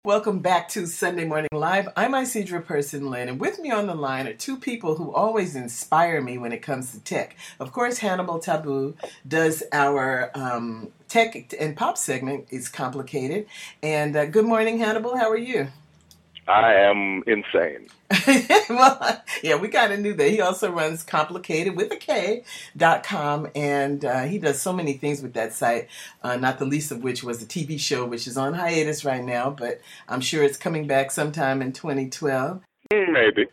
Welcome back to Sunday Morning Live. I'm Isidra Person Lynn, and with me on the line are two people who always inspire me when it comes to tech. Of course, Hannibal Tabu does our tech and pop segment. It's complicated. And good morning, Hannibal. How are you? I am insane. Well, yeah, we kind of knew that. He also runs Complicated with a K.com, and he does so many things with that site, not the least of which was a TV show, which is on hiatus right now, but I'm sure it's coming back sometime in 2012. Maybe.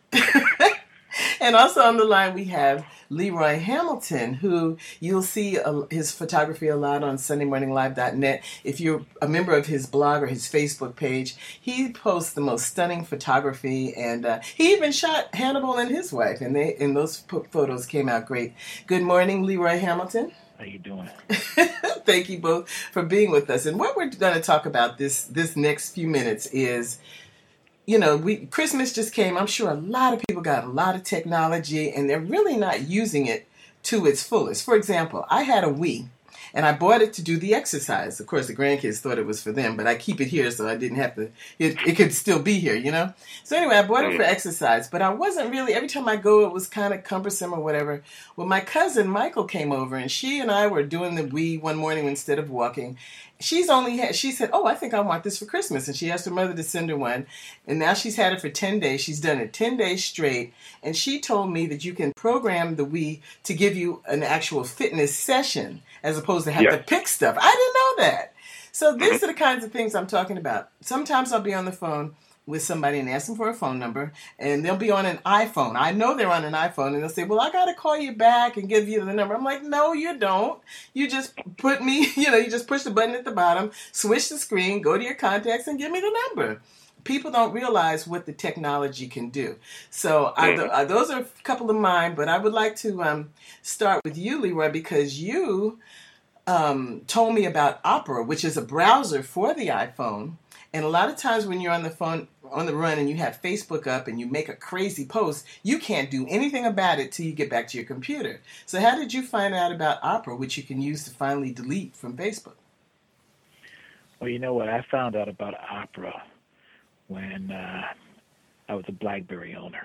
And also on the line we have Leroy Hamilton, who you'll see his photography a lot on SundayMorningLive.net. If you're a member of his blog or his Facebook page, he posts the most stunning photography, and he even shot Hannibal and his wife, and those photos came out great. Good morning, Leroy Hamilton. How you doing? Thank you both for being with us. And what we're going to talk about this next few minutes is, Christmas just came. I'm sure a lot of people got a lot of technology, and they're really not using it to its fullest. For example, I had a Wii, and I bought it to do the exercise. Of course, the grandkids thought it was for them, but I keep it here so I didn't have to, it could still be here, So anyway, I bought it for exercise, but I wasn't really, every time I go, it was kind of cumbersome or whatever. Well, my cousin Michael came over, and she and I were doing the Wii one morning instead of walking. She said, I think I want this for Christmas. And she asked her mother to send her one. And now she's had it for 10 days. She's done it 10 days straight. And she told me that you can program the Wii to give you an actual fitness session as opposed to have to pick stuff. I didn't know that. So these are the kinds of things I'm talking about. Sometimes I'll be on the phone with somebody and ask them for a phone number, and they'll be on an iPhone. I know they're on an iPhone, and they'll say, well, I got to call you back and give you the number. I'm like, no, you don't. You just you just push the button at the bottom, switch the screen, go to your contacts, and give me the number. People don't realize what the technology can do. So those are a couple of mine, but I would like to start with you, Leroy, because you told me about Opera, which is a browser for the iPhone. And a lot of times when you're on the phone, on the run, and you have Facebook up and you make a crazy post, you can't do anything about it till you get back to your computer. So how did you find out about Opera, which you can use to finally delete from Facebook? Well, you know what? I found out about Opera when I was a BlackBerry owner.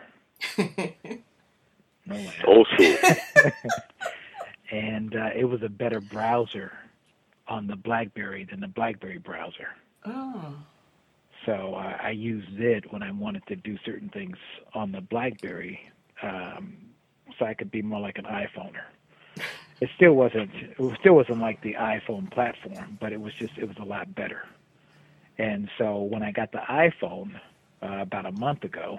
No way. Old school. And it was a better browser on the BlackBerry than the BlackBerry browser. Oh. So I used it when I wanted to do certain things on the BlackBerry, so I could be more like an iPhoner. It still wasn't like the iPhone platform, but it was a lot better. And so when I got the iPhone about a month ago,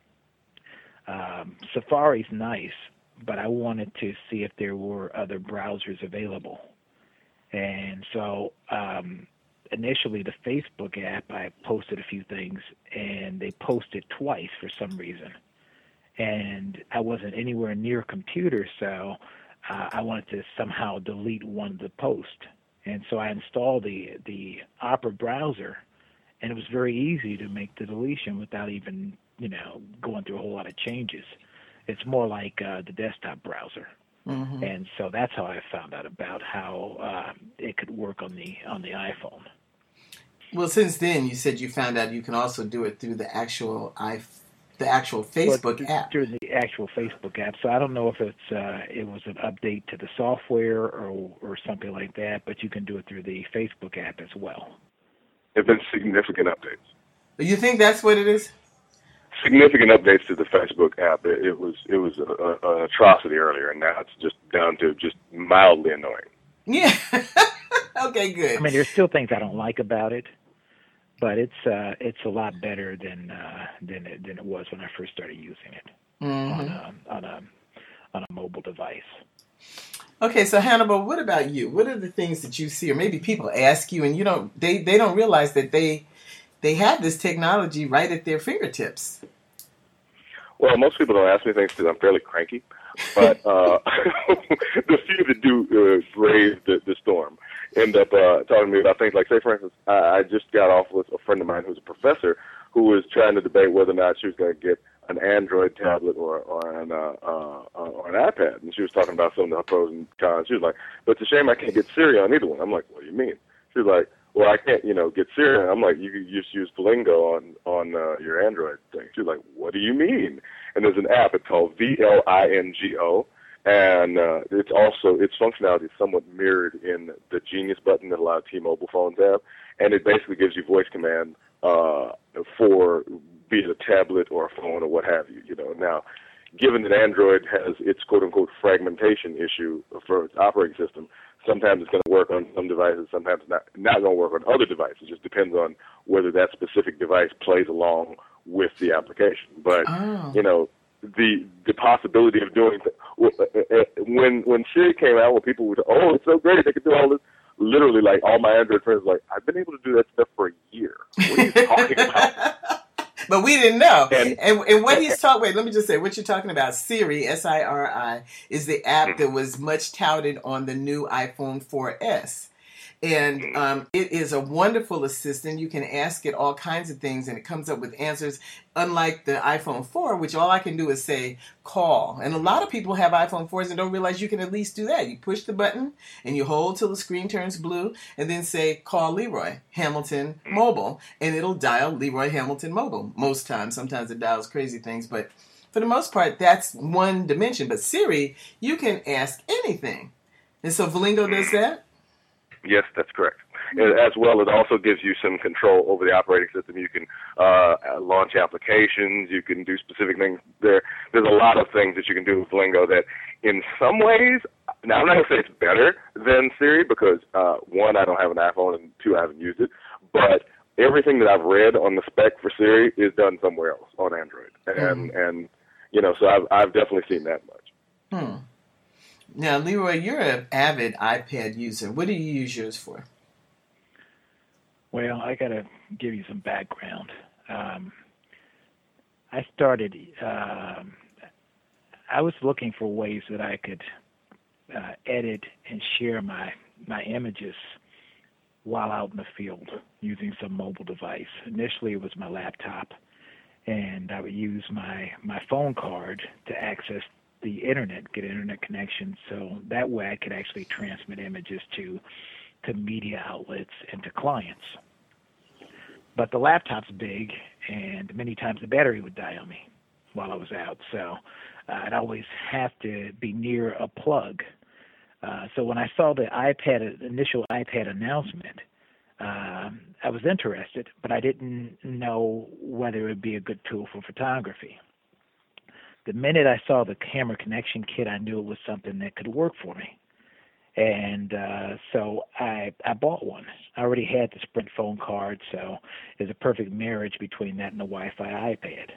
Safari's nice, but I wanted to see if there were other browsers available. And so initially the Facebook app, I posted a few things, and they posted twice for some reason. And I wasn't anywhere near a computer, so I wanted to somehow delete one of the posts. And so I installed the Opera browser, and it was very easy to make the deletion without even, going through a whole lot of changes. It's more like the desktop browser. Mm-hmm. And so that's how I found out about how it could work on the iPhone. Well, since then, you said you found out you can also do it through the actual Facebook app. Through the actual Facebook app. So I don't know if it was an update to the software or something like that, but you can do it through the Facebook app as well. There have been significant updates. You think that's what it is? Significant updates to the Facebook app. It was an atrocity earlier, and now it's just down to just mildly annoying. Yeah. Okay, good. I mean, there's still things I don't like about it, but it's a lot better than it was when I first started using it on a mobile device. Okay, so Hannibal, what about you? What are the things that you see, or maybe people ask you, and they don't realize that they have this technology right at their fingertips? Well, most people don't ask me things because I'm fairly cranky, but the few that do brave the storm end up talking to me about things like, say, for instance, I just got off with a friend of mine who's a professor who was trying to debate whether or not she was going to get an Android tablet or an iPad, and she was talking about some of the pros and cons. She was like, but it's a shame I can't get Siri on either one. I'm like, what do you mean? She was like, well, I can't, get Siri. And I'm like, you could just use Flingo on your Android thing. She's like, what do you mean? And there's an app. It's called VLINGO. And its functionality is somewhat mirrored in the Genius button that a lot of T-Mobile phones have. And it basically gives you voice command for be it a tablet or a phone or what have you. Now, given that Android has its quote-unquote fragmentation issue for its operating system, sometimes it's going to work on some devices, sometimes not going to work on other devices. It just depends on whether that specific device plays along with the application. But, the possibility of doing when Siri came out, when people would, it's so great, they could do all this. Literally, like all my Android friends, were like, I've been able to do that stuff for a year. What are you talking about? But we didn't know. And what he's talking, wait, let me just say, what you're talking about, Siri, Siri, is the app that was much touted on the new iPhone 4S. And it is a wonderful assistant. You can ask it all kinds of things, and it comes up with answers, unlike the iPhone 4, which all I can do is say, call. And a lot of people have iPhone 4s and don't realize you can at least do that. You push the button, and you hold till the screen turns blue, and then say, call Leroy Hamilton Mobile, and it'll dial Leroy Hamilton Mobile most times. Sometimes it dials crazy things, but for the most part, that's one dimension. But Siri, you can ask anything. And so Flingo does that? Yes, that's correct. As well, it also gives you some control over the operating system. You can launch applications. You can do specific things. There's a lot of things that you can do with Flingo that, in some ways, now I'm not going to say it's better than Siri because, one, I don't have an iPhone, and two, I haven't used it. But everything that I've read on the spec for Siri is done somewhere else on Android. And so I've definitely seen that much. Now, Leroy, you're an avid iPad user. What do you use yours for? Well, I got to give you some background. I started, I was looking for ways that I could edit and share my images while out in the field using some mobile device. Initially, it was my laptop, and I would use my phone card to access the internet, get internet connection, so that way I could actually transmit images to media outlets and to clients. But the laptop's big, and many times the battery would die on me while I was out, so I'd always have to be near a plug. So when I saw the initial iPad announcement, I was interested, but I didn't know whether it would be a good tool for photography. The minute I saw the camera connection kit, I knew it was something that could work for me. And so I bought one. I already had the Sprint phone card, so it's a perfect marriage between that and the Wi-Fi iPad.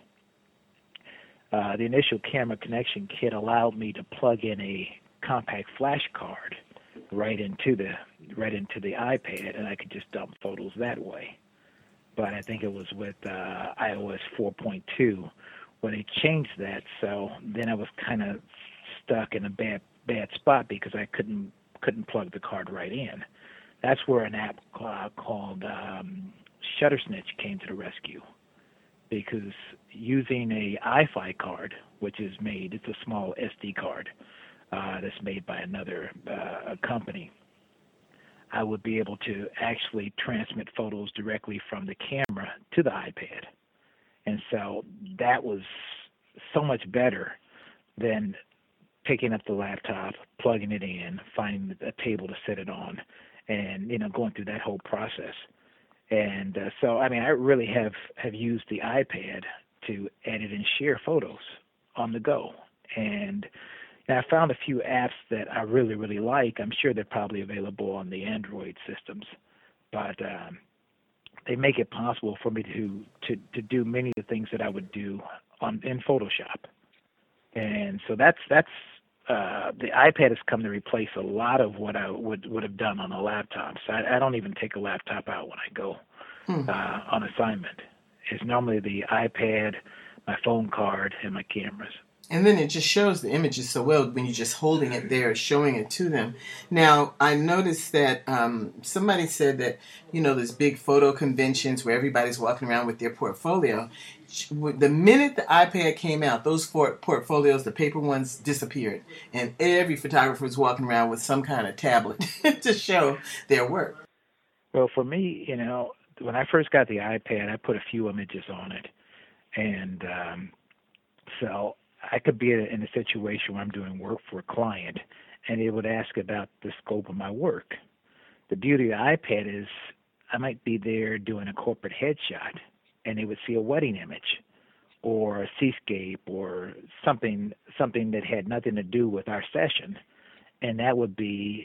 The initial camera connection kit allowed me to plug in a compact flash card right into the iPad, and I could just dump photos that way. But I think it was with iOS 4.2 where they changed that, so then I was kind of stuck in a bad spot because I couldn't plug the card right in. That's where an app called Shuttersnitch came to the rescue, because using a iFi card, which is it's a small SD card that's made by another company, I would be able to actually transmit photos directly from the camera to the iPad. And so that was so much better than picking up the laptop, plugging it in, finding a table to set it on, and going through that whole process. And so, I really have used the iPad to edit and share photos on the go. And I found a few apps that I really, really like. I'm sure they're probably available on the Android systems, but they make it possible for me to do many of the things that I would do in Photoshop. And so that's the iPad has come to replace a lot of what I would have done on a laptop. So I don't even take a laptop out when I go on assignment. It's normally the iPad, my phone card, and my cameras. And then it just shows the images so well when you're just holding it there, showing it to them. Now, I noticed that somebody said that, there's big photo conventions where everybody's walking around with their portfolio. The minute the iPad came out, those portfolios, the paper ones, disappeared. And every photographer was walking around with some kind of tablet to show their work. Well, for me, when I first got the iPad, I put a few images on it, and so I could be in a situation where I'm doing work for a client, and it would ask about the scope of my work. The beauty of the iPad is I might be there doing a corporate headshot, and they would see a wedding image or a seascape or something that had nothing to do with our session, and that would be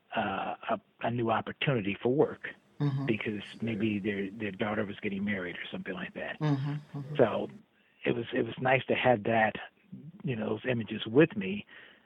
a new opportunity for work. Mm-hmm. Because maybe their daughter was getting married or something like that. Mm-hmm. Mm-hmm. So it was nice to have that, those images with me,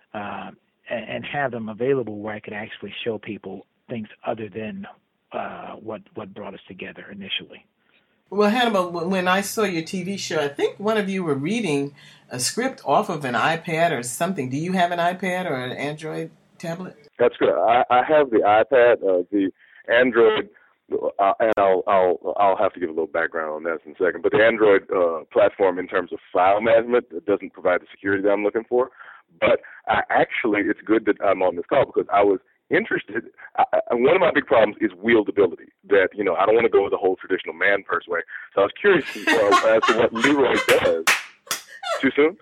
and have them available where I could actually show people things other than what brought us together initially. Well, Hannibal, when I saw your TV show, I think one of you were reading a script off of an iPad or something. Do you have an iPad or an Android tablet? That's good. I have the iPad, the Android. And I'll have to give a little background on that in a second. But the Android platform, in terms of file management, doesn't provide the security that I'm looking for. But it's good that I'm on this call because I was interested. One of my big problems is wieldability. That I don't want to go the whole traditional man purse way. So I was curious as to what Leroy does. Too soon?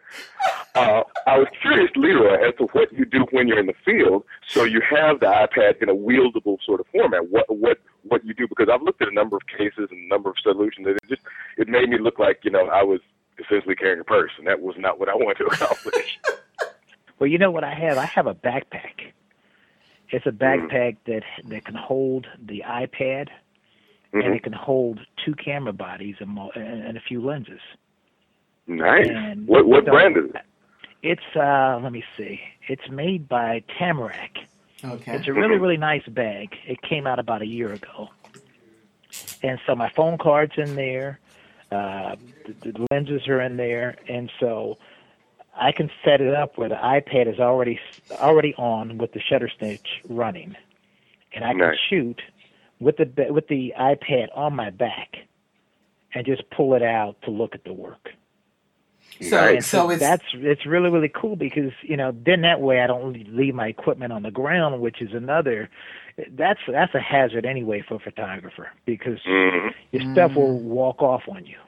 I was curious, Leroy, as to what you do when you're in the field, so you have the iPad in a wieldable sort of format. What you do, because I've looked at a number of cases and a number of solutions, and it made me look like I was essentially carrying a purse, and that was not what I wanted to accomplish. Well, you know what I have? I have a backpack. It's a backpack that can hold the iPad, and it can hold 2 camera bodies and a few lenses. Nice. And what brand is it? It's let me see. It's made by Tamarack. Okay. It's a really, really nice bag. It came out about a year ago. And so my phone card's in there. The lenses are in there, and so I can set it up where the iPad is already on with the shutter snitch running, and I can shoot with the iPad on my back, and just pull it out to look at the work. So it's really, really cool because then that way I don't leave my equipment on the ground, which is that's a hazard anyway for a photographer because your stuff will walk off on you.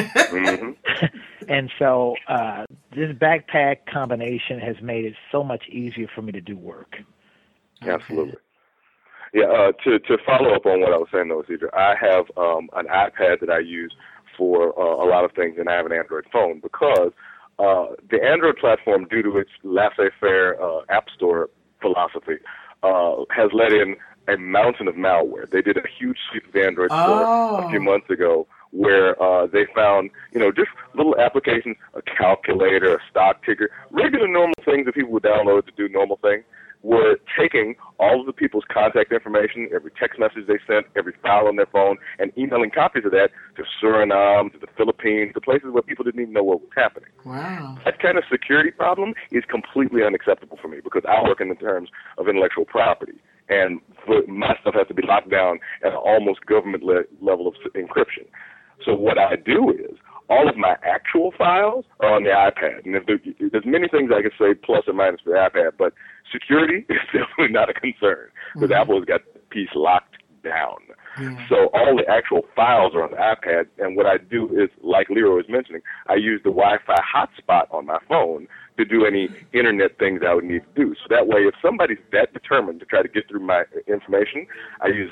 And so this backpack combination has made it so much easier for me to do work. Absolutely. Yeah. To follow up on what I was saying, though, Cedra, I have an iPad that I use for a lot of things, and I have an Android phone because the Android platform, due to its laissez-faire App Store philosophy, has let in a mountain of malware. They did a huge sweep of the Android store a few months ago where they found, just little applications, a calculator, a stock ticker, regular normal things that people would download to do normal things, were taking all of the people's contact information, every text message they sent, every file on their phone, and emailing copies of that to Suriname, to the Philippines, to places where people didn't even know what was happening. Wow. That kind of security problem is completely unacceptable for me because I work in the terms of intellectual property, and my stuff has to be locked down at an almost government level of encryption. So what I do is all of my actual files are on the iPad. And there's many things I could say plus or minus for the iPad, but security is definitely not a concern because Apple has got the piece locked down. Yeah. So all the actual files are on the iPad, and what I do is, like Leroy was mentioning, I use the Wi-Fi hotspot on my phone to do any internet things I would need to do. So that way, if somebody's that determined to try to get through my information, I use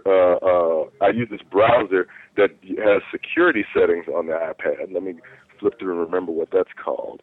this browser that has security settings on the iPad. Let me flip through and remember what that's called.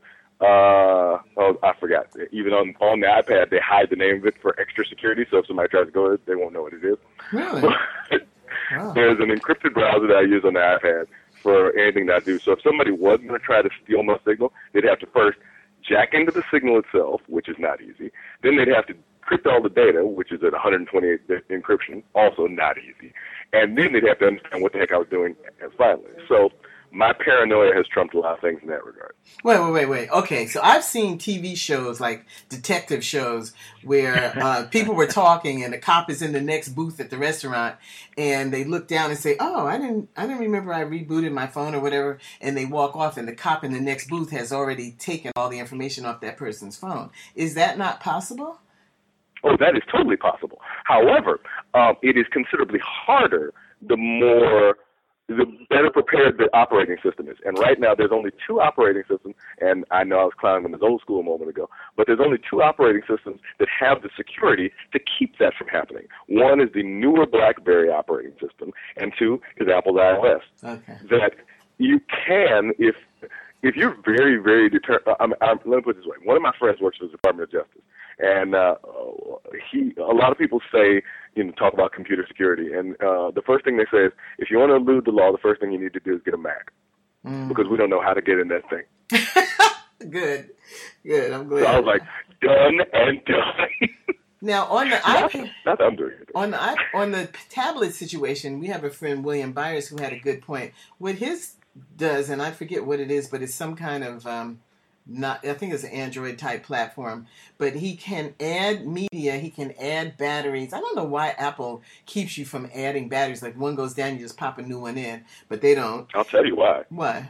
I forgot. Even on the iPad, they hide the name of it for extra security, so if somebody tries to go, they won't know what it is. Really? Wow. There's an encrypted browser that I use on the iPad for anything that I do. So if somebody was going to try to steal my signal, they'd have to first jack into the signal itself, which is not easy. Then they'd have to encrypt all the data, which is at 128-bit encryption, also not easy. And then they'd have to understand what the heck I was doing finally. So my paranoia has trumped a lot of things in that regard. Wait. Okay, so I've seen TV shows like detective shows where people were talking and the cop is in the next booth at the restaurant and they look down and say, "Oh, I didn't remember I rebooted my phone or whatever," and they walk off and the cop in the next booth has already taken all the information off that person's phone. Is that not possible? Oh, that is totally possible. However, it is considerably harder the better prepared the operating system is. And right now, there's only two operating systems, and I know I was clowning them as old school a moment ago, but there's only two operating systems that have the security to keep that from happening. One is the newer BlackBerry operating system, and two is Apple's iOS. Okay. That you can, if you're very, very determined, let me put it this way. One of my friends works for the Department of Justice, and a lot of people say, talk about computer security, and the first thing they say is, if you want to elude the law, the first thing you need to do is get a Mac, because we don't know how to get in that thing. Good. I'm glad. So I was like, done and done. Now on the iPad, not I'm doing it. On the tablet situation, we have a friend, William Byers, who had a good point. What his does, and I forget what it is, but it's some kind of I think it's an Android type platform, but he can add media, he can add batteries. I don't know why Apple keeps you from adding batteries. Like one goes down, you just pop a new one in, but they don't. I'll tell you why. Why?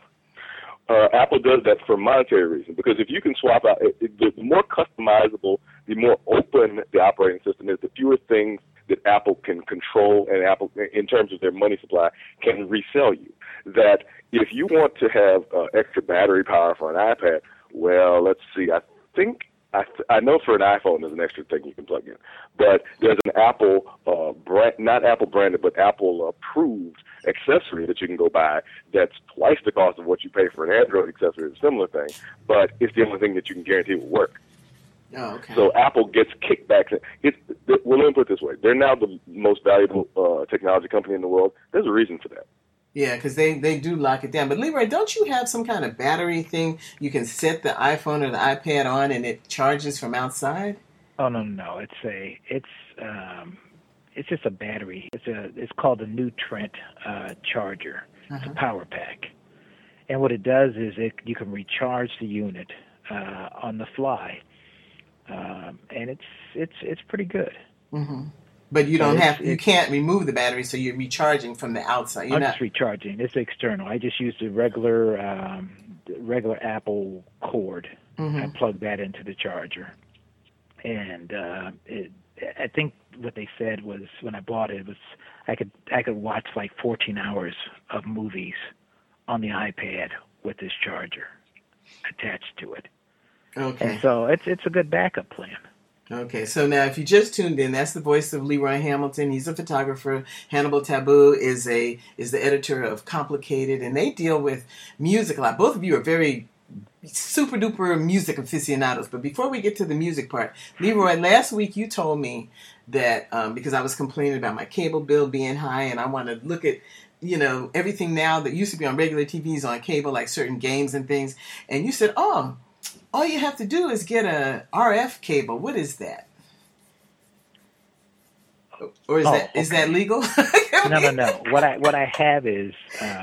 Apple does that for monetary reasons, because if you can swap out, the more customizable, the more open the operating system is, the fewer things that Apple can control, and Apple, in terms of their money supply, can resell you. That if you want to have extra battery power for an iPad, well, let's see, I know for an iPhone there's an extra thing you can plug in, but there's an Apple not Apple branded, but Apple approved accessory that you can go buy that's twice the cost of what you pay for an Android accessory, a similar thing, but it's the only thing that you can guarantee will work. Oh, okay. So Apple gets kickbacks. Well, let me put it this way. They're now the most valuable technology company in the world. There's a reason for that. Yeah, because they do lock it down. But Leroy, don't you have some kind of battery thing you can set the iPhone or the iPad on and it charges from outside? Oh no. It's just a battery. It's called a Nutrient charger. It's a power pack. And what it does is you can recharge the unit on the fly. And it's pretty good. Mm-hmm. But you you can't remove the battery, so you're recharging from the outside. I'm just recharging. It's external. I just use the regular Apple cord. I plug that into the charger, and I think what they said was when I bought it was I could watch like 14 hours of movies on the iPad with this charger attached to it. Okay. And so it's a good backup plan. Okay, so now if you just tuned in, that's the voice of Leroy Hamilton. He's a photographer. Hannibal Tabu is the editor of Complicated, and they deal with music a lot. Both of you are very super duper music aficionados. But before we get to the music part, Leroy, last week you told me that because I was complaining about my cable bill being high, and I want to look at everything now that used to be on regular TVs on cable, like certain games and things, and you said, oh, all you have to do is get a RF cable. What is that? Or is that legal? No. What I have is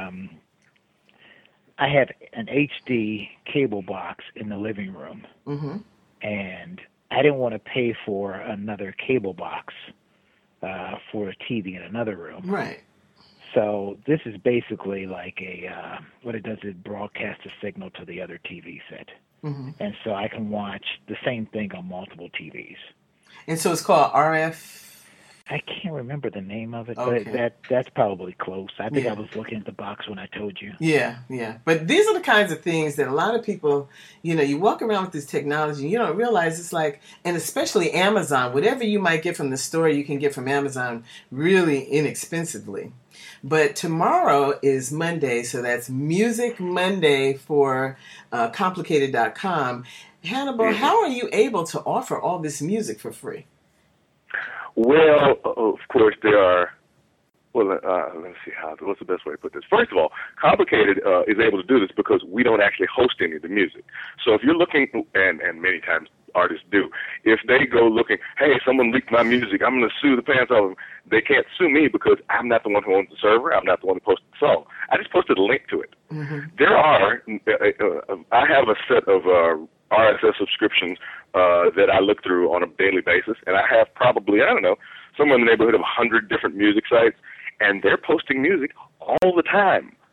I have an HD cable box in the living room, and I didn't want to pay for another cable box for a TV in another room. Right. So this is basically like what it does is broadcast a signal to the other TV set. And so I can watch the same thing on multiple TVs. And so it's called RF? I can't remember the name of it, okay. But that's probably close. I think I was looking at the box when I told you. Yeah. But these are the kinds of things that a lot of people, you walk around with this technology and you don't realize it's like, and especially Amazon, whatever you might get from the store, you can get from Amazon really inexpensively. But tomorrow is Monday, so that's Music Monday for Complicated.com. Hannibal, how are you able to offer all this music for free? Well, of course, there are. Well, let's see what's the best way to put this. First of all, Complicated is able to do this because we don't actually host any of the music. So if you're looking, and many times artists do, if they go looking, hey, someone leaked my music, I'm going to sue the pants off them, they can't sue me because I'm not the one who owns the server. I'm not the one who posted the song. I just posted a link to it. There are, I have a set of RSS subscriptions that I look through on a daily basis, and I have probably, I don't know, somewhere in the neighborhood of 100 different music sites, and they're posting music all the time.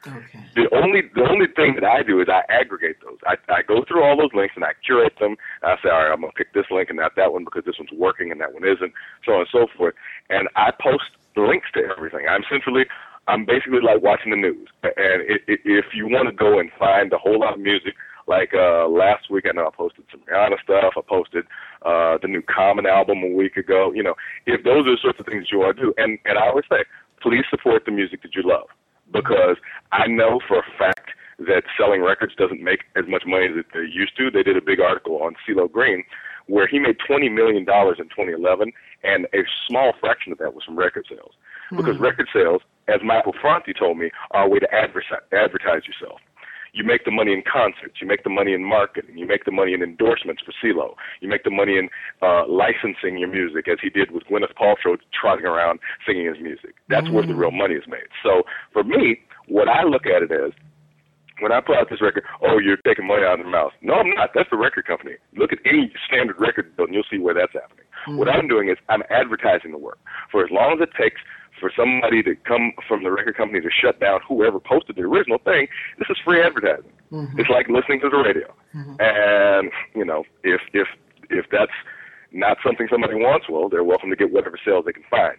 Okay. The only thing that I do is I aggregate those. I go through all those links and I curate them. And I say, all right, I'm going to pick this link and not that one because this one's working and that one isn't, so on and so forth. And I post links to everything. I'm basically like watching the news. And if you want to go and find a whole lot of music, like last week, I know I posted some Rihanna stuff. I posted the new Common album a week ago. You know, if those are the sorts of things you want to do, and I always say, please support the music that you love, because I know for a fact that selling records doesn't make as much money as it used to. They did a big article on CeeLo Green where he made $20 million in 2011, and a small fraction of that was from record sales. Because record sales, as Michael Franti told me, are a way to advertise yourself. You make the money in concerts. You make the money in marketing. You make the money in endorsements for CeeLo. You make the money in licensing your music, as he did with Gwyneth Paltrow trotting around singing his music. That's where the real money is made. So for me, what I look at it as, when I put out this record, oh, you're taking money out of their mouth. No, I'm not. That's the record company. Look at any standard record deal, and you'll see where that's happening. What I'm doing is I'm advertising the work. For as long as it takes for somebody to come from the record company to shut down whoever posted the original thing, this is free advertising. It's like listening to the radio. And, you know, if that's not something somebody wants, well, they're welcome to get whatever sales they can find.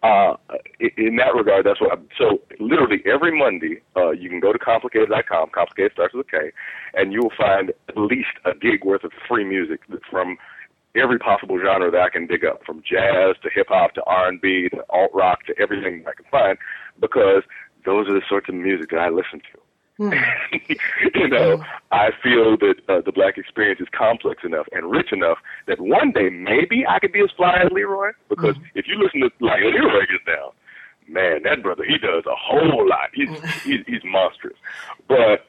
In that regard, that's what so literally every Monday, you can go to complicated.com, complicated starts with a K, and you will find at least a gig worth of free music from every possible genre that I can dig up, from jazz to hip-hop to R&B to alt-rock to everything I can find, because those are the sorts of music that I listen to. You know, I feel that the black experience is complex enough and rich enough that one day maybe I could be as fly as Leroy, because if you listen to like Leroy gets down, man, that brother, he does a whole lot. He's monstrous. But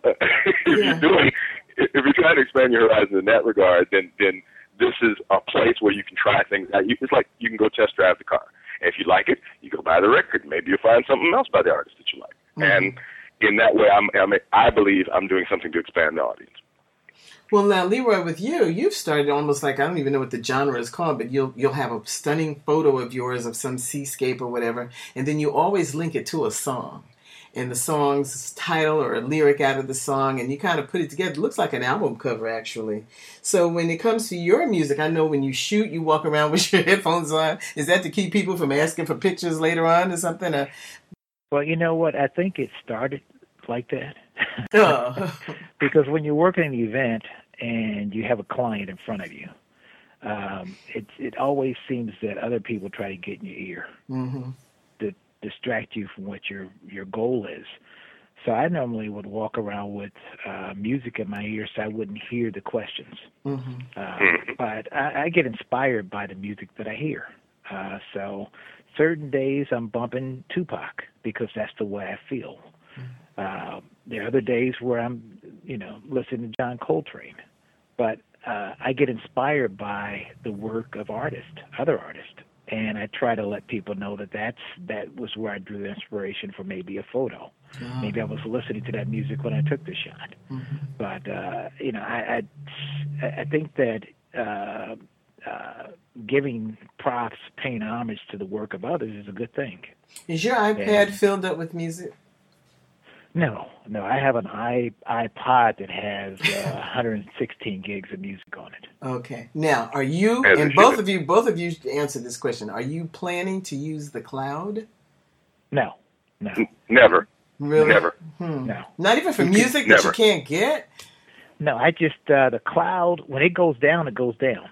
if you're trying to expand your horizons in that regard, then this is a place where you can try things out. It's like you can go test drive the car. And if you like it, you go buy the record. Maybe you'll find something else by the artist that you like. And in that way, I believe I'm doing something to expand the audience. Well, now, Leroy, with you've started almost like, I don't even know what the genre is called, but you'll have a stunning photo of yours of some seascape or whatever, and then you always link it to a song. And the song's title or a lyric out of the song, and you kind of put it together. It looks like an album cover, actually. So when it comes to your music, I know when you shoot, you walk around with your headphones on. Is that to keep people from asking for pictures later on or something? Well, you know what? I think it started like that. Oh. Because when you're working an event and you have a client in front of you, it always seems that other people try to get in your ear to distract you from what your goal is. So I normally would walk around with music in my ear so I wouldn't hear the questions. But I get inspired by the music that I hear. So certain days I'm bumping Tupac because that's the way I feel. There are other days where I'm, listening to John Coltrane. But I get inspired by the work of other artists. And I try to let people know that was where I drew the inspiration for maybe a photo. Maybe I was listening to that music when I took the shot. But, I think that giving props, paying homage to the work of others is a good thing. Is your iPad filled up with music? No. I have an iPod that has 116 gigs of music on it. Okay. Now, are you, and both of you answer this question, are you planning to use the cloud? No. Never. Really? Never. No. Not even for music that you can't get? No, I just, the cloud, when it goes down, it goes down.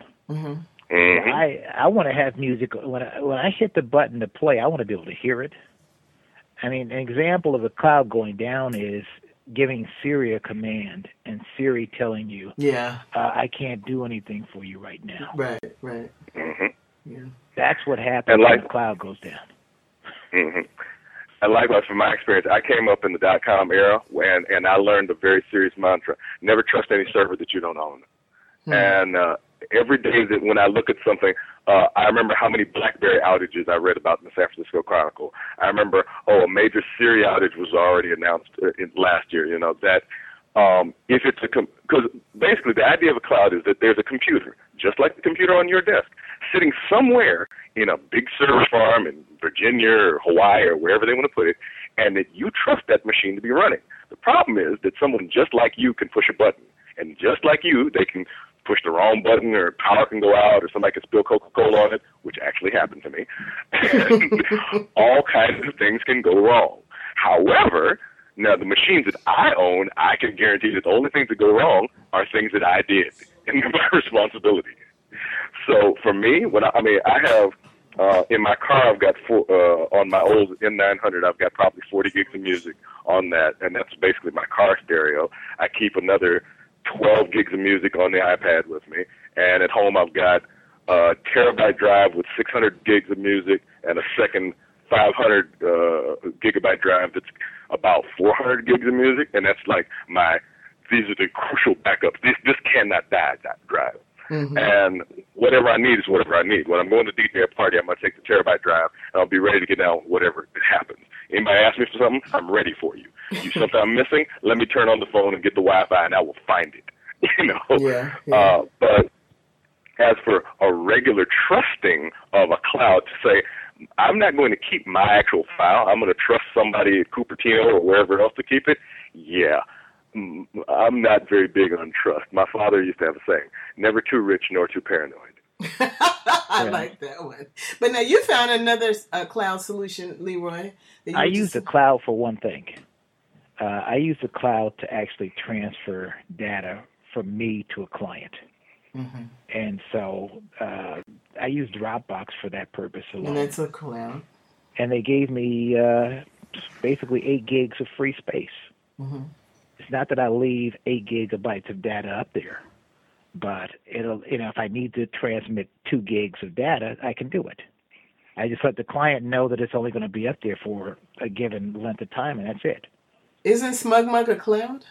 I want to have music, when I hit the button to play, I want to be able to hear it. I mean, an example of the cloud going down is giving Siri a command and Siri telling you, I can't do anything for you right now. Right. Yeah. That's what happens when the cloud goes down. And likewise, from my experience, I came up in the .com era, and I learned a very serious mantra: never trust any server that you don't own. And every day that when I look at something, I remember how many BlackBerry outages I read about in the San Francisco Chronicle. I remember, a major Siri outage was already announced last year. That if it's because basically the idea of a cloud is that there's a computer, just like the computer on your desk, sitting somewhere in a big server farm in Virginia or Hawaii or wherever they want to put it, and that you trust that machine to be running. The problem is that someone just like you can push a button, and just like you, they can push the wrong button, or power can go out, or somebody can spill Coca-Cola on it, which actually happened to me. And all kinds of things can go wrong. However, now the machines that I own, I can guarantee that the only things that go wrong are things that I did, and my responsibility. So for me, I have in my car, I've got on my old M900, I've got probably 40 gigs of music on that, and that's basically my car stereo. I keep another 12 gigs of music on the iPad with me, and at home I've got a terabyte drive with 600 gigs of music and a second 500 gigabyte drive that's about 400 gigs of music, and that's like these are the crucial backups. This cannot die, that drive. Mm-hmm. And whatever I need is whatever I need. When I'm going to a DJ party, I'm going to take the terabyte drive, and I'll be ready to get down whatever happens. Anybody asks me for something, I'm ready for you. Something I'm missing, let me turn on the phone and get the Wi-Fi, and I will find it. Yeah. But as for a regular trusting of a cloud to say, I'm not going to keep my actual file, I'm going to trust somebody at Cupertino or wherever else to keep it, yeah. I'm not very big on trust. My father used to have a saying, never too rich nor too paranoid. I like that one. But now you found another cloud solution, Leroy. I use the cloud for one thing. I use the cloud to actually transfer data from me to a client. Mm-hmm. And so I use Dropbox for that purpose alone. And that's a cloud. And they gave me basically 8 gigs of free space. Mm-hmm. It's not that I leave 8 gigabytes of data up there, but it'll, if I need to transmit 2 gigs of data, I can do it. I just let the client know that it's only going to be up there for a given length of time, and that's it. Isn't SmugMug a cloud?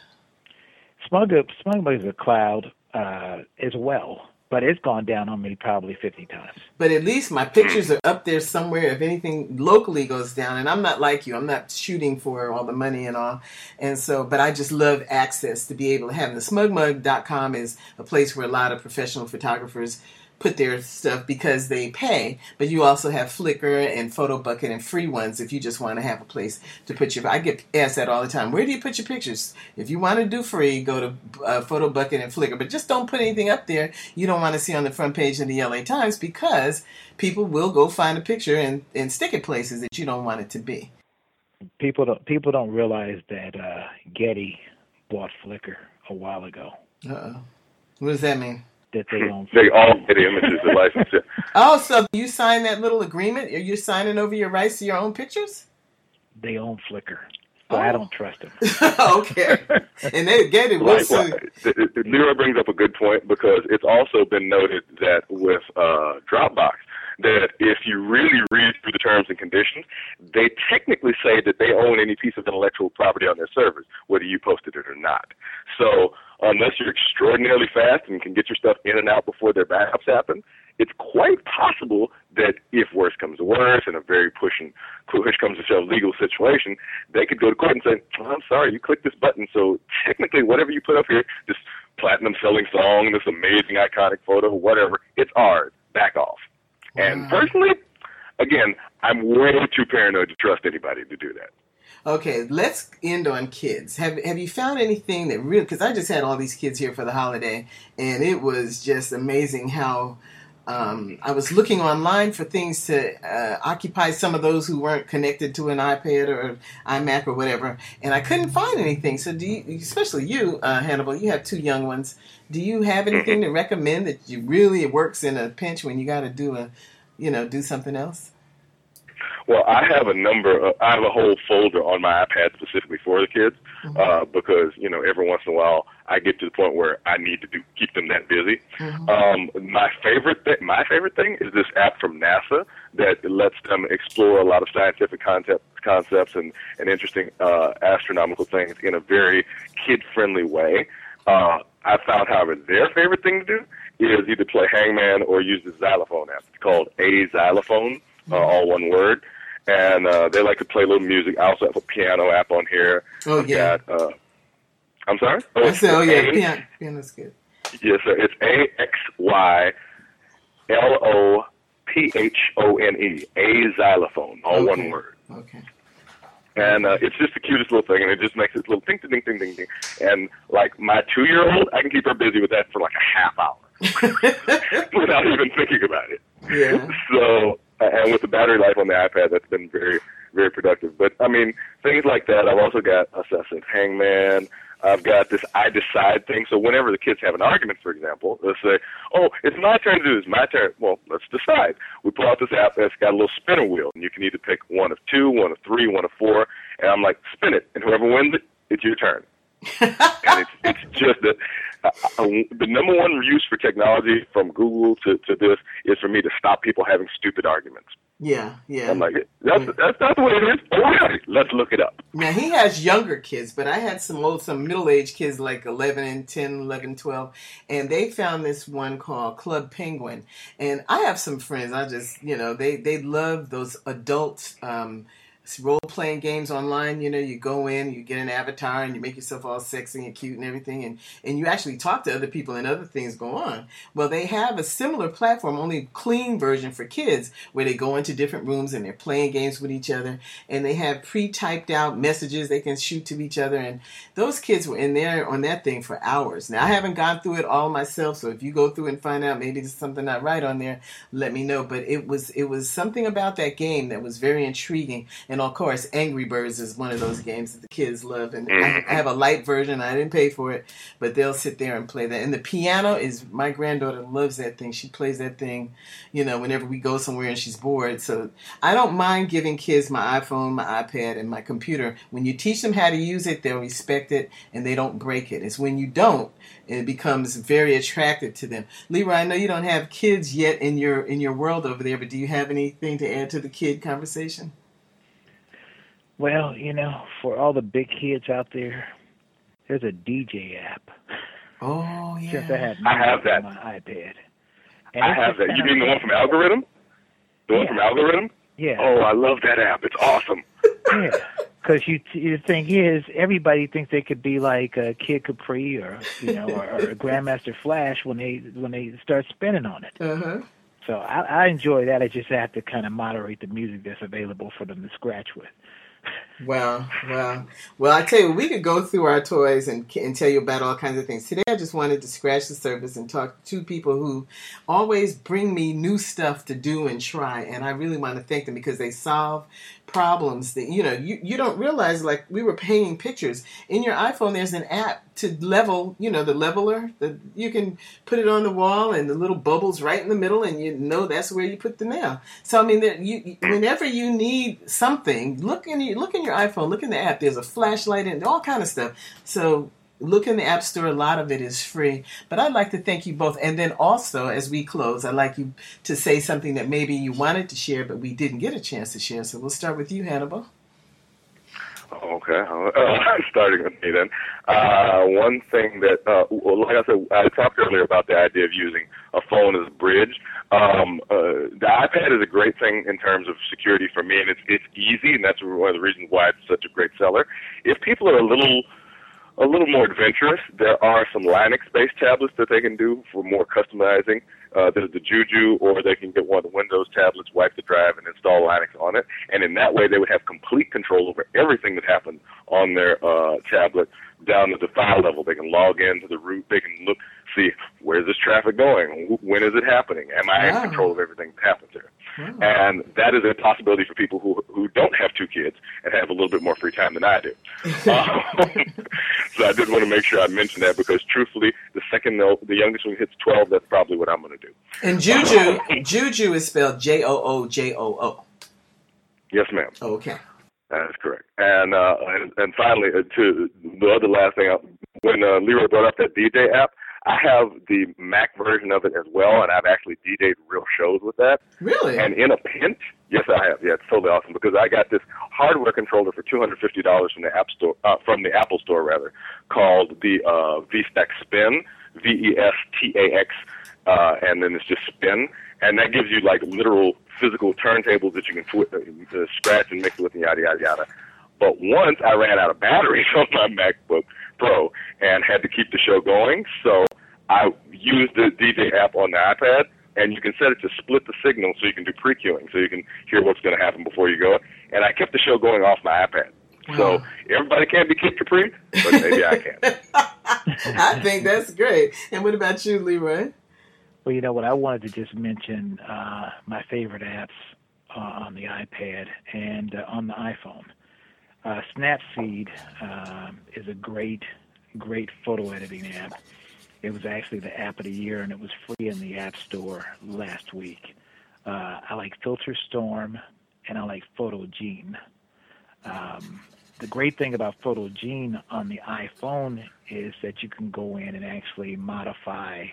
SmugMug is a cloud as well, but it's gone down on me probably 50 times. But at least my pictures are up there somewhere if anything locally goes down. And I'm not like you. I'm not shooting for all the money and all. And so, but I just love access to be able to have them. The smugmug.com is a place where a lot of professional photographers put their stuff because they pay, but you also have Flickr and PhotoBucket and free ones if you just want to have a place to put your. I get asked that all the time. Where do you put your pictures? If you want to do free, go to PhotoBucket and Flickr, but just don't put anything up there you don't want to see on the front page of the LA Times, because people will go find a picture and stick it places that you don't want it to be. People don't realize that Getty bought Flickr a while ago. Uh-oh. What does that mean? That they own. They all get images and license. Oh, so you sign that little agreement? Are you signing over your rights to your own pictures? They own Flickr, so I don't trust them. Okay. And they get it. Leroy brings up a good point, because it's also been noted that with Dropbox, that if you really read through the terms and conditions, they technically say that they own any piece of intellectual property on their servers, whether you posted it or not. So unless you're extraordinarily fast and can get your stuff in and out before their backups happen, it's quite possible that if worse comes to worse and a very push comes to shove legal situation, they could go to court and say, I'm sorry, you clicked this button, so technically whatever you put up here, this platinum selling song, this amazing iconic photo, whatever, it's ours. Back off. Wow. And personally, again, I'm way too paranoid to trust anybody to do that. Okay, let's end on kids. Have you found anything that really, because I just had all these kids here for the holiday, and it was just amazing how I was looking online for things to occupy some of those who weren't connected to an iPad or iMac or whatever, and I couldn't find anything. So do you, especially you, Hannibal, you have 2 young ones. Do you have anything to recommend that you really works in a pinch when you got to do something else? Well, I have a whole folder on my iPad specifically for the kids, because, every once in a while I get to the point where I need to keep them that busy. Mm-hmm. My favorite thing is this app from NASA that lets them explore a lot of scientific concepts and interesting astronomical things in a very kid-friendly way. I found, however, their favorite thing to do is either play Hangman or use the xylophone app. It's called A Xylophone, all one word. And they like to play a little music. I also have a piano app on here. Oh, yeah. I'm sorry? Piano's good. Yes, sir. It's AXYLOPHONE. A Xylophone, all one word. Okay. And it's just the cutest little thing, and it just makes it little ding, ding, ding, ding, ding. And like my 2-year-old, I can keep her busy with that for like a half hour without even thinking about it. Yeah. So, and with the battery life on the iPad, that's been very, very productive. But I mean, things like that. I've also got Assassin Hangman. I've got this I Decide thing. So whenever the kids have an argument, for example, they'll say, oh, it's my turn to do this, my turn. Well, let's decide. We pull out this app that's got a little spinner wheel, and you can either pick one of 2, one of 3, one of 4, and I'm like, spin it, and whoever wins it, it's your turn. And it's just that the number one use for technology from Google to this is for me to stop people having stupid arguments. Yeah. I'm like, that's not the way it is. Okay, let's look it up. Now, he has younger kids, but I had some middle-aged kids like 11 and 10, 11, 12, and they found this one called Club Penguin. And I have some friends, I just, they love those adult role-playing games online. You go in, you get an avatar, and you make yourself all sexy and cute and everything, and you actually talk to other people and other things go on. Well, they have a similar platform, only clean version for kids, where they go into different rooms and they're playing games with each other, and they have pre-typed out messages they can shoot to each other, and those kids were in there on that thing for hours. Now, I haven't gone through it all myself, so if you go through and find out maybe there's something not right on there, let me know. But it was something about that game that was very intriguing. And of course, Angry Birds is one of those games that the kids love. And I have a light version. I didn't pay for it, but they'll sit there and play that. And the piano is, my granddaughter loves that thing. She plays that thing, whenever we go somewhere and she's bored. So I don't mind giving kids my iPhone, my iPad, and my computer. When you teach them how to use it, they'll respect it and they don't break it. It's when you don't, it becomes very attractive to them. Leroy, I know you don't have kids yet in your world over there, but do you have anything to add to the kid conversation? Well, for all the big kids out there, there's a DJ app. Oh, yeah. Since I have that on my iPad. And I have that. You mean the one from Algorithm? The one from Algorithm? Yeah. Oh, I love that app. It's awesome. Yeah. Because the thing is, everybody thinks they could be like Kid Capri or or Grandmaster Flash when they start spinning on it. Uh-huh. So I enjoy that. I just have to kind of moderate the music that's available for them to scratch with. Wow. Well, I tell you, we could go through our toys and tell you about all kinds of things. Today, I just wanted to scratch the surface and talk to people who always bring me new stuff to do and try. And I really want to thank them because they solve problems that, you don't realize, like we were painting pictures. In your iPhone, there's an app to level, the leveler. You can put it on the wall and the little bubbles right in the middle and that's where you put the nail. So, I mean, whenever you need something, look in your iPhone, look in the app. There's a flashlight and all kind of stuff. So look in the App Store. A lot of it is free. But I'd like to thank you both. And then also, as we close, I'd like you to say something that maybe you wanted to share, but we didn't get a chance to share. So we'll start with you, Hannibal. Okay. Starting with me then. One thing that, like I said, I talked earlier about the idea of using a phone as a bridge. The iPad is a great thing in terms of security for me, and it's easy, and that's one of the reasons why it's such a great seller. If people are a little more adventurous, there are some Linux-based tablets that they can do for more customizing. There's the Juju, or they can get one of the Windows tablets, wipe the drive, and install Linux on it. And in that way, they would have complete control over everything that happened on their tablet down to the file level. They can log into the root. They can see where's this traffic going? When is it happening? Am I in control of everything that happens there? Wow. And that is a possibility for people who don't have 2 kids and have a little bit more free time than I do. So I did want to make sure I mentioned that because, truthfully, the youngest one hits 12, that's probably what I'm going to do. And Juju is spelled Joojoo. Yes, ma'am. Okay. That is correct. And finally, to the other last thing, when Leroy brought up that DJ app, I have the Mac version of it as well, and I've actually DJed real shows with that. Really? And in a pinch, yes, I have. Yeah, it's totally awesome because I got this hardware controller for $250 from the from the Apple Store rather, called the VStax Spin, VESTAX, and then it's just Spin, and that gives you like literal physical turntables that you can scratch and mix with and yada yada yada. But once I ran out of batteries on my MacBook Pro and had to keep the show going, so I used the DJ app on the iPad, and you can set it to split the signal so you can do pre-queuing, so you can hear what's going to happen before you go. And I kept the show going off my iPad. So everybody can't be Kid Capri, but maybe I can. I think that's great. And what about you, Leroy? Well, you know what? I wanted to just mention my favorite apps on the iPad and on the iPhone. Snapseed is a great photo editing app. It was actually the app of the year, and it was free in the App Store last week. I like FilterStorm, and I like PhotoGene. The great thing about PhotoGene on the iPhone is that you can go in and actually modify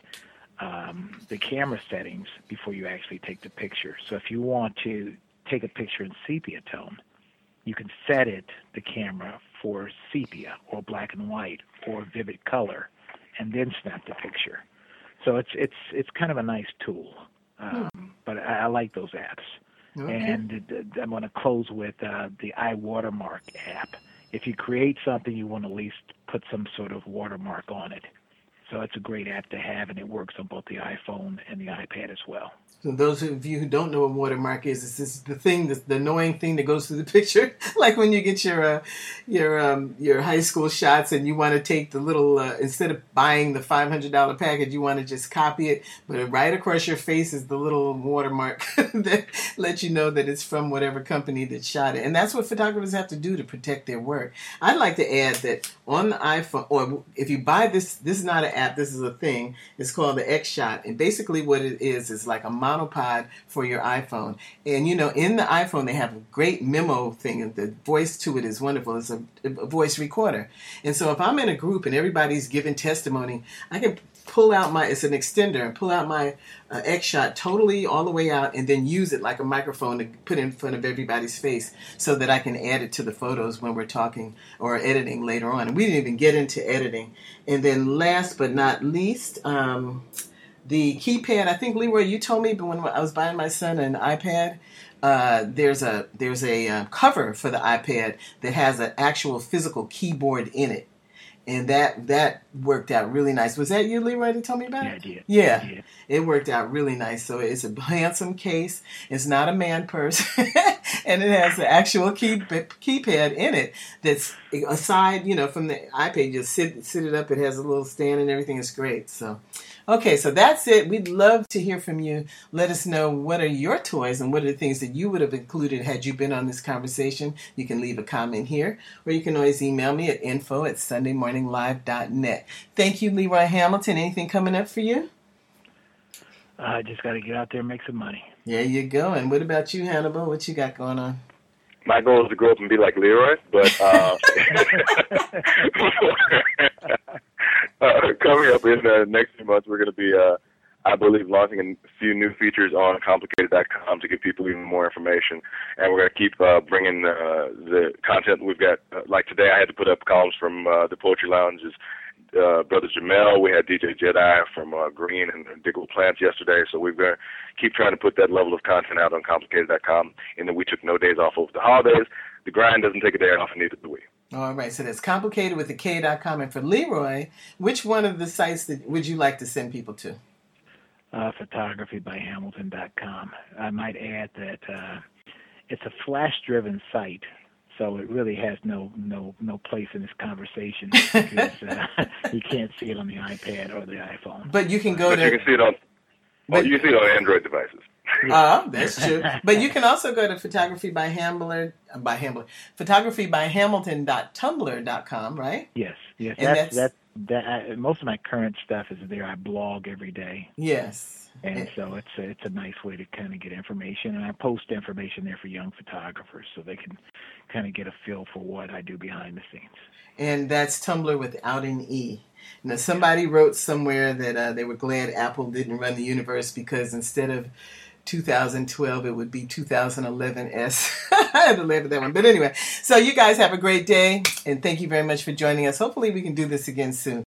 the camera settings before you actually take the picture. So if you want to take a picture in sepia tone, you can set the camera for sepia or black and white or vivid color, and then snap the picture. So it's kind of a nice tool. But I like those apps. Okay. And I'm going to close with the iWatermark app. If you create something, you want to at least put some sort of watermark on it. So it's a great app to have, and it works on both the iPhone and the iPad as well. So those of you who don't know what watermark is, it's this the thing, the annoying thing that goes through the picture. Like when you get your high school shots and you want to take the little, instead of buying the $500 package, you want to just copy it, but right across your face is the little watermark that lets you know that it's from whatever company that shot it. And that's what photographers have to do to protect their work. I'd like to add that on the iPhone, or if you buy this is not an app, this is a thing. It's called the X-Shot. And basically what it is like a monopod for your iPhone. And, you know, in the iPhone, they have a great memo thing, and the voice to it is wonderful. It's a voice recorder. And so if I'm in a group and everybody's giving testimony, I can pull out it's an extender, and pull out my X-Shot totally all the way out, and then use it like a microphone to put in front of everybody's face so that I can add it to the photos when we're talking or editing later on. And we didn't even get into editing. And then last but not least, the keypad. I think, Leroy, you told me, but when I was buying my son an iPad, there's a cover for the iPad that has an actual physical keyboard in it. And that worked out really nice. Was that you, Leroy, that told me about it? Yeah, I did. It worked out really nice. So it's a handsome case. It's not a man purse. And it has the actual keypad in it that's aside, you know, from the iPad. You just sit it up. It has a little stand and everything. It's great. So, okay, so that's it. We'd love to hear from you. Let us know what are your toys and what are the things that you would have included had you been on this conversation. You can leave a comment here, or you can always email me at info@sundaymorninglive.net. Thank you, Leroy Hamilton. Anything coming up for you? I just got to get out there and make some money. There you go. And what about you, Hannibal? What you got going on? My goal is to grow up and be like Leroy, but coming up in the next few months, we're going to be, I believe, launching a few new features on Complicated.com to give people even more information. And we're going to keep bringing the content we've got. Like today, I had to put up columns from the Poetry Lounge's Brother Jamel. We had DJ Jedi from Green and Diggle Plants yesterday. So we're going to keep trying to put that level of content out on Complicated.com. And then we took no days off over the holidays. The grind doesn't take a day off, and neither do we. All right, so that's Complicated with the K.com. And for Leroy, which one of the sites would you like to send people to? Photographybyhamilton.com. I might add that it's a flash-driven site, so it really has no place in this conversation because you can't see it on the iPad or the iPhone. But you can go to. You can see it on. You can see it on Android devices. That's true. But you can also go to photographybyhamilton.tumblr.com, right? Yes. And most of my current stuff is there. I blog every day. Yes. And so it's a nice way to kind of get information, and I post information there for young photographers so they can kind of get a feel for what I do behind the scenes. And that's Tumblr without an E. Now, somebody wrote somewhere that they were glad Apple didn't run the universe because instead of 2012, it would be 2011S. I had to laugh at that one. But anyway, so you guys have a great day, and thank you very much for joining us. Hopefully we can do this again soon.